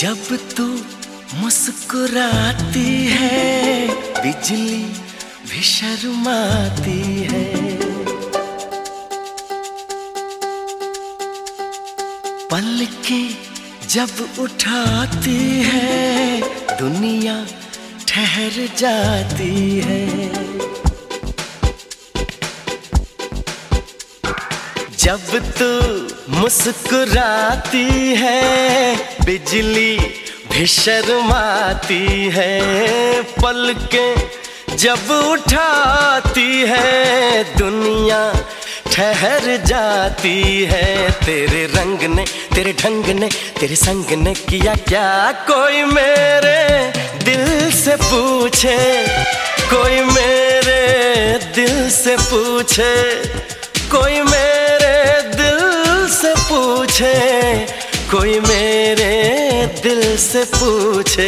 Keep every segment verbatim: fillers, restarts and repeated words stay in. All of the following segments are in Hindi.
जब तू मुस्कुराती है बिजली भी शर्माती है। पलकें जब उठाती है दुनिया ठहर जाती है। जब तू मुस्कुराती है बिजली भी शर्माती है। पलकें जब उठाती है दुनिया ठहर जाती है। तेरे रंग ने तेरे ढंग ने तेरे संग ने किया क्या, कोई मेरे दिल से पूछे, कोई मेरे दिल से पूछे, कोई मेरे दिल से पूछे, कोई मेरे दिल से पूछे।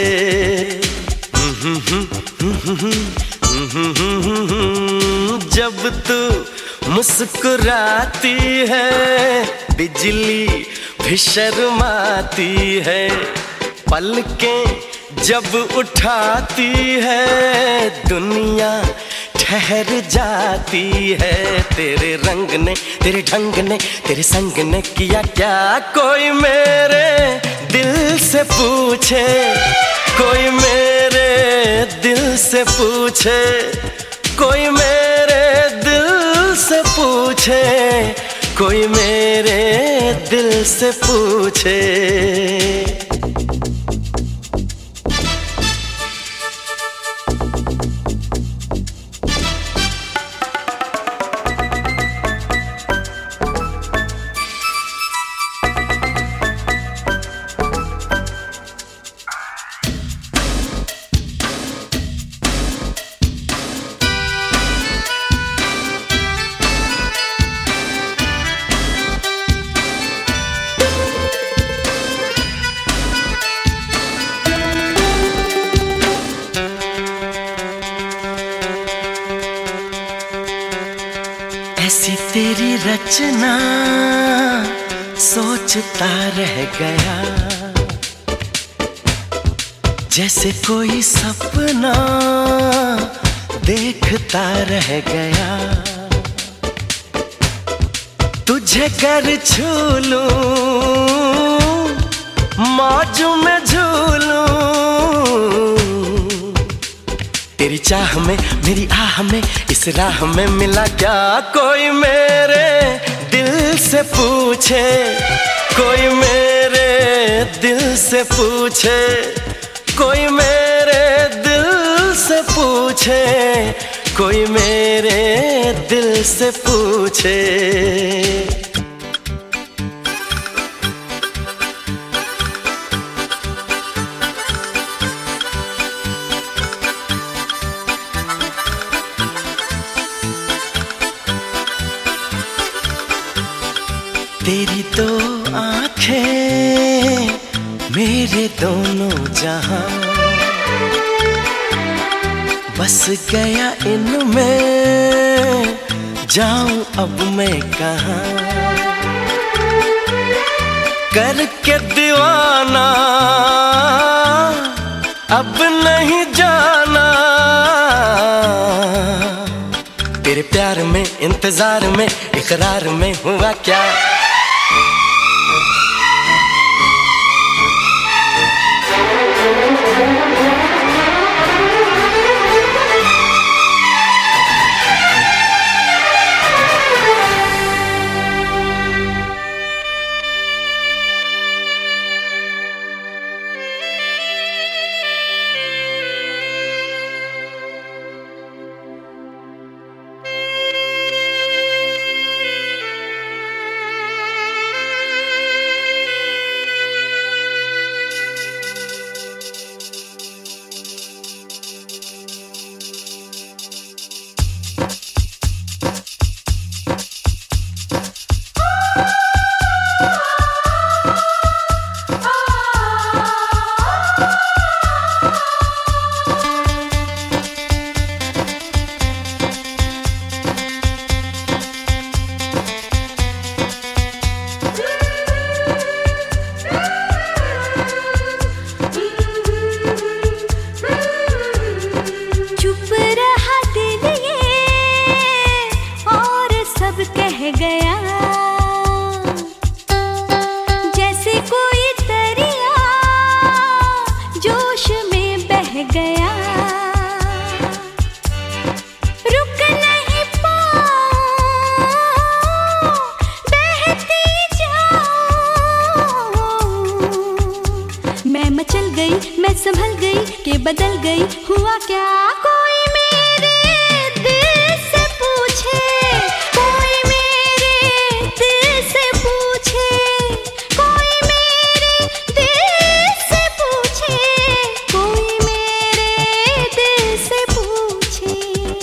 जब तू मुस्कुराती है बिजली भी शर्माती है। पलकें जब उठाती है दुनिया ठहर जाती है। तेरे रंग ने तेरे ढंग ने तेरे संग ने किया क्या, कोई मेरे दिल से पूछे, कोई मेरे दिल से पूछे, कोई मेरे दिल से पूछे, कोई मेरे दिल से पूछे। ऐसी तेरी रचना सोचता रह गया, जैसे कोई सपना देखता रह गया। तुझे कर छू लूं मौज में झूलूं, तेरी चाह में मेरी आह में इस राह में मिला क्या, कोई मेरे दिल से पूछे, कोई मेरे दिल से पूछे, कोई मेरे दिल से पूछे, कोई मेरे दिल से पूछे। तेरी दो आँखें मेरे दोनों जहां, बस गया इनमें जाऊं अब मैं कहाँ। करके दीवाना अब नहीं जाना, तेरे प्यार में इंतजार में इकरार में हुआ क्या। संभल गई कि बदल गई, हुआ क्या? कोई मेरे दिल से पूछे, कोई मेरे दिल से पूछे, कोई मेरे दिल से पूछे, कोई मेरे दिल से पूछे।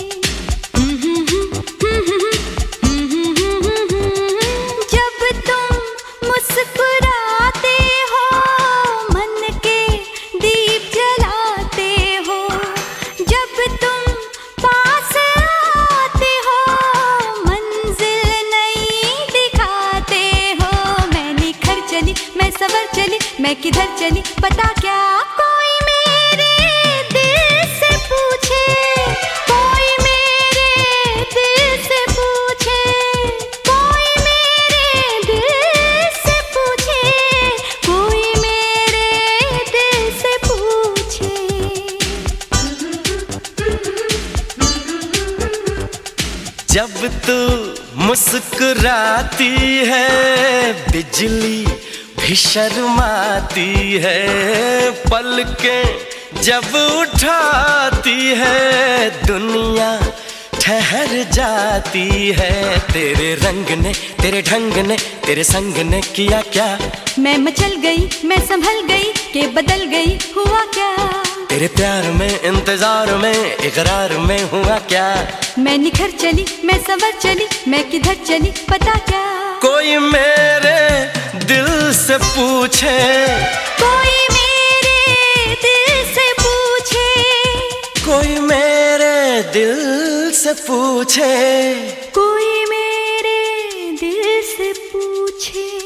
जब तुम मुस्कुराते हो, मन के दीप जलाते हो, जब तुम पास आते हो, मंजिल नई दिखाते हो। मैं निखर चली, मैं सवर चली, मैं किधर चली पता क्या? कोई मेरे दिल से पूछे, कोई मेरे दिल से पूछे, कोई मेरे दिल से पूछे, कोई मेरे दिल से पूछे। जब तू मुस्कुराती है, बिजली भी शर्माती है, पलकें जब उठाती है, दुनिया ठहर जाती है। तेरे रंग ने, तेरे ढंग ने, तेरे संग ने किया क्या? मैं मचल गई, मैं संभल गई कि बदल गई, हुआ क्या? तेरे प्यार में, इंतजार में, इकरार में हुआ क्या? मैं निखर चली, मैं संवर चली, मैं किधर चली पता क्या? कोई मेरे दिल से पूछे, कोई मेरे दिल से पूछे, कोई मेरे दिल से पूछे, कोई मेरे दिल से पूछे।